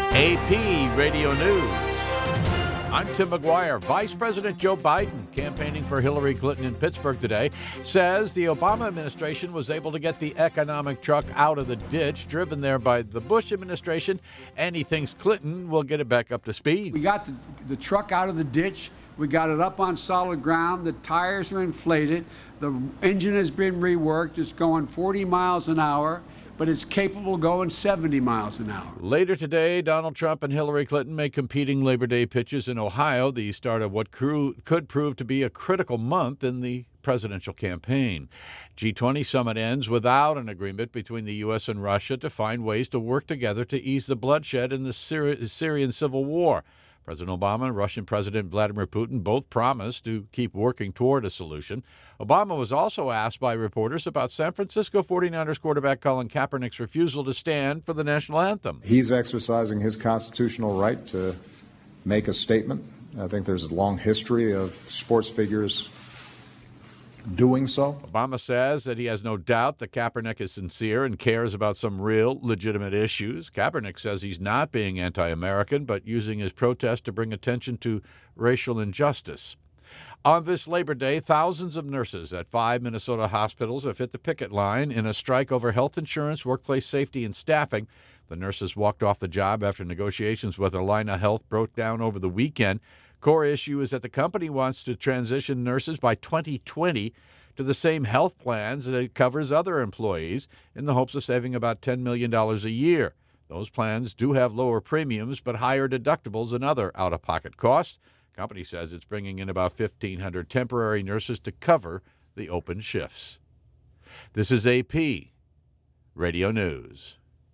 AP Radio News. I'm Tim McGuire. Vice President Joe Biden, campaigning for Hillary Clinton in Pittsburgh today, says the Obama administration was able to get the economic truck out of the ditch, driven there by the Bush administration, and he thinks Clinton will get it back up to speed. We got the truck out of the ditch. We got it up on solid ground. The tires are inflated. The engine has been reworked. It's going 40 miles an hour. But it's capable of going 70 miles an hour. Later today, Donald Trump and Hillary Clinton make competing Labor Day pitches in Ohio, the start of what could prove to be a critical month in the presidential campaign. G20 summit ends without an agreement between the U.S. and Russia to find ways to work together to ease the bloodshed in the Syrian civil war. President Obama and Russian President Vladimir Putin both promised to keep working toward a solution. Obama was also asked by reporters about San Francisco 49ers quarterback Colin Kaepernick's refusal to stand for the national anthem. He's exercising his constitutional right to make a statement. I think there's a long history of sports figures doing so. Obama says that he has no doubt that Kaepernick is sincere and cares about some real, legitimate issues. Kaepernick says he's not being anti-American, but using his protest to bring attention to racial injustice. On this Labor Day, thousands of nurses at 5 Minnesota hospitals have hit the picket line in a strike over health insurance, workplace safety, and staffing. The nurses walked off the job after negotiations with Allina Health broke down over the weekend. Core issue is that the company wants to transition nurses by 2020 to the same health plans that it covers other employees in the hopes of saving about $10 million a year. Those plans do have lower premiums but higher deductibles and other out-of-pocket costs. The company says it's bringing in about 1,500 temporary nurses to cover the open shifts. This is AP Radio News.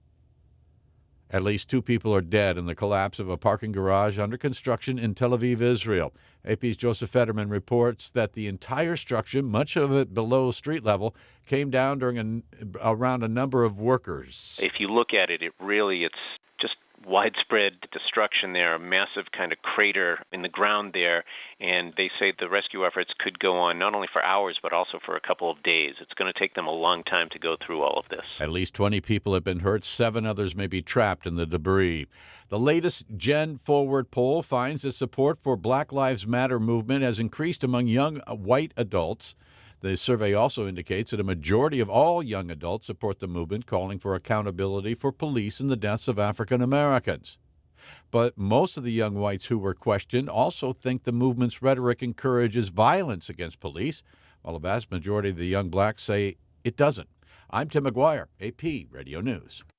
At least 2 people are dead in the collapse of a parking garage under construction in Tel Aviv, Israel. AP's Joseph Fetterman reports that the entire structure, much of it below street level, came down during around a number of workers. If you look at it, it's just widespread destruction there, a massive kind of crater in the ground there, and they say the rescue efforts could go on not only for hours but also for a couple of days. It's going to take them a long time to go through all of this. At least 20 people have been hurt. 7 others may be trapped in the debris. The latest Gen Forward poll finds that support for Black Lives Matter movement has increased among young white adults. The survey also indicates that a majority of all young adults support the movement, calling for accountability for police in the deaths of African Americans. But most of the young whites who were questioned also think the movement's rhetoric encourages violence against police, while a vast majority of the young blacks say it doesn't. I'm Tim McGuire, AP Radio News.